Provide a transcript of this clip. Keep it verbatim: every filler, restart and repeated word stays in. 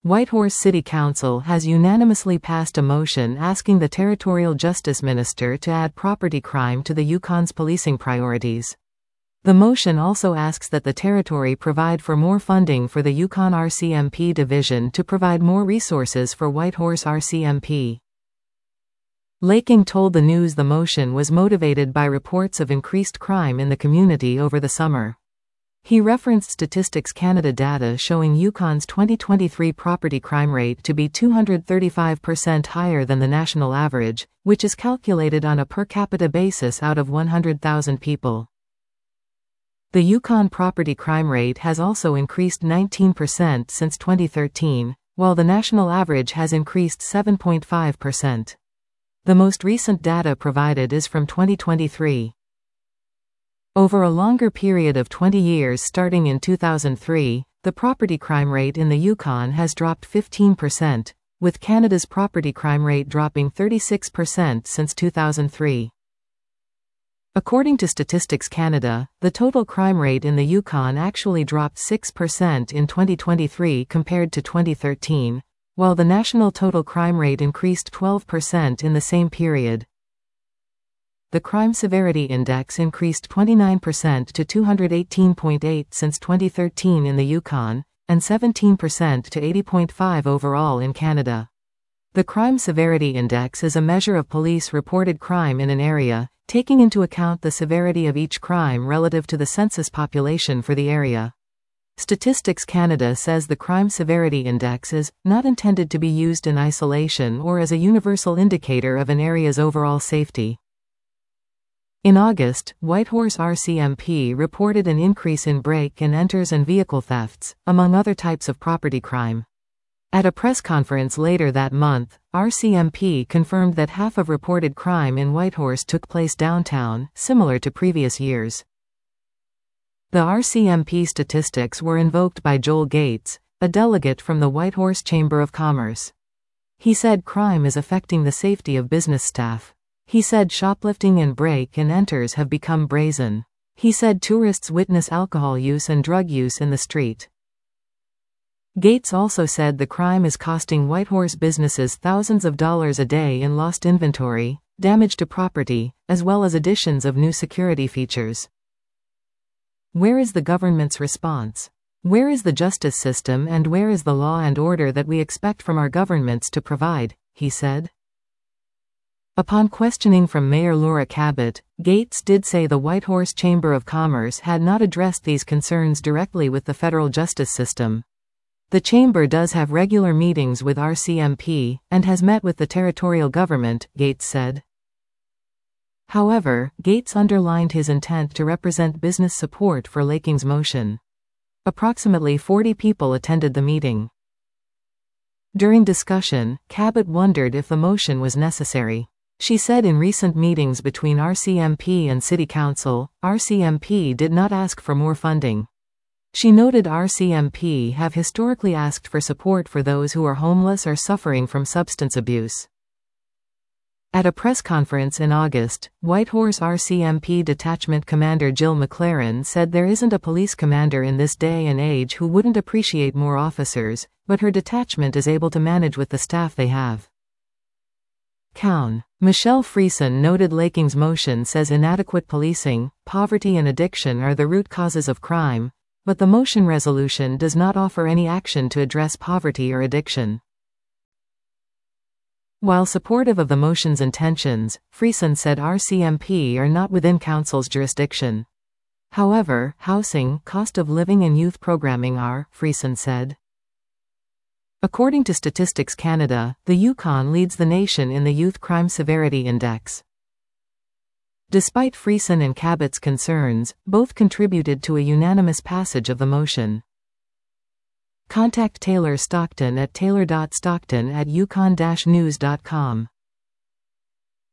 Whitehorse City Council has unanimously passed a motion asking the Territorial Justice Minister to add property crime to the Yukon's policing priorities. The motion also asks that the territory provide for more funding for the Yukon R C M P division to provide more resources for Whitehorse R C M P. Laking told the News the motion was motivated by reports of increased crime in the community over the summer. He referenced Statistics Canada data showing Yukon's twenty twenty-three property crime rate to be two hundred thirty-five percent higher than the national average, which is calculated on a per capita basis out of one hundred thousand people. The Yukon property crime rate has also increased nineteen percent since twenty thirteen, while the national average has increased seven point five percent. The most recent data provided is from twenty twenty-three. Over a longer period of twenty years starting in two thousand three, the property crime rate in the Yukon has dropped fifteen percent, with Canada's property crime rate dropping thirty-six percent since two thousand three. According to Statistics Canada, the total crime rate in the Yukon actually dropped six percent in twenty twenty-three compared to twenty thirteen, while the national total crime rate increased twelve percent in the same period. The Crime Severity Index increased twenty-nine percent to two hundred eighteen point eight since twenty thirteen in the Yukon, and seventeen percent to eighty point five overall in Canada. The Crime Severity Index is a measure of police-reported crime in an area, taking into account the severity of each crime relative to the census population for the area. Statistics Canada says the Crime Severity Index is not intended to be used in isolation or as a universal indicator of an area's overall safety. In August, Whitehorse R C M P reported an increase in break-and-enters and vehicle thefts, among other types of property crime. At a press conference later that month, R C M P confirmed that half of reported crime in Whitehorse took place downtown, similar to previous years. The R C M P statistics were invoked by Joel Gates, a delegate from the Whitehorse Chamber of Commerce. He said crime is affecting the safety of business staff. He said shoplifting and break-and-enters have become brazen. He said tourists witness alcohol use and drug use in the street. Gates also said the crime is costing Whitehorse businesses thousands of dollars a day in lost inventory, damage to property, as well as additions of new security features. Where is the government's response? Where is the justice system and where is the law and order that we expect from our governments to provide? He said. Upon questioning from Mayor Laura Cabot, Gates did say the Whitehorse Chamber of Commerce had not addressed these concerns directly with the federal justice system. The chamber does have regular meetings with R C M P, and has met with the territorial government, Gates said. However, Gates underlined his intent to represent business support for Laking's motion. Approximately forty people attended the meeting. During discussion, Cabot wondered if the motion was necessary. She said in recent meetings between R C M P and City Council, R C M P did not ask for more funding. She noted R C M P have historically asked for support for those who are homeless or suffering from substance abuse. At a press conference in August, Whitehorse R C M P Detachment Commander Jill McLaren said there isn't a police commander in this day and age who wouldn't appreciate more officers, but her detachment is able to manage with the staff they have. Cown. Michelle Friesen noted Laking's motion says inadequate policing, poverty and addiction are the root causes of crime, but the motion resolution does not offer any action to address poverty or addiction. While supportive of the motion's intentions, Friesen said R C M P are not within Council's jurisdiction. However, housing, cost of living and youth programming are, Friesen said. According to Statistics Canada, the Yukon leads the nation in the Youth Crime Severity Index. Despite Friesen and Cabot's concerns, both contributed to a unanimous passage of the motion. Contact Taylor Stockton at taylor dot stockton at yukon dash news dot com.